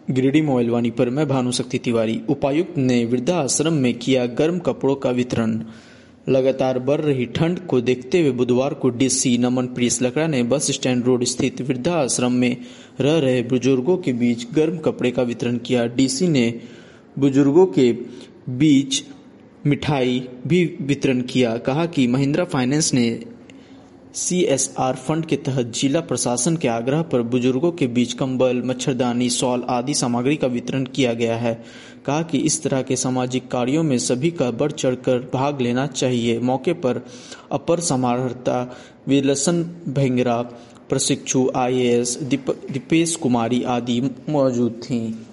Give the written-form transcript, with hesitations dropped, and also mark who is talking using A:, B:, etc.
A: Giridih mobile वाणी पर मैं भानुशक्ति तिवारी। उपायुक्त ने वृद्धाश्रम में किया गर्म कपड़ों का वितरण। लगातार बढ़ रही ठंड को देखते हुए बुधवार को डीसी नमन प्रिंस लकड़ा ने बस स्टैंड रोड स्थित वृद्धाश्रम में रह रहे बुजुर्गों के बीच गर्म कपड़े का वितरण किया। डीसी ने बुजुर्गों के बीच मिठाई भी वितरण किया। कहा कि महिंद्रा फाइनेंस ने CSR फंड के तहत जिला प्रशासन के आग्रह पर बुजुर्गों के बीच कंबल, मच्छरदानी, शॉल आदि सामग्री का वितरण किया गया है। कहा कि इस तरह के सामाजिक कार्यों में सभी का बढ़ चढ़कर भाग लेना चाहिए। मौके पर अपर समाहर्ता विलसन भेंगरा, प्रशिक्षु IAS दीपेश कुमारी आदि मौजूद थीं।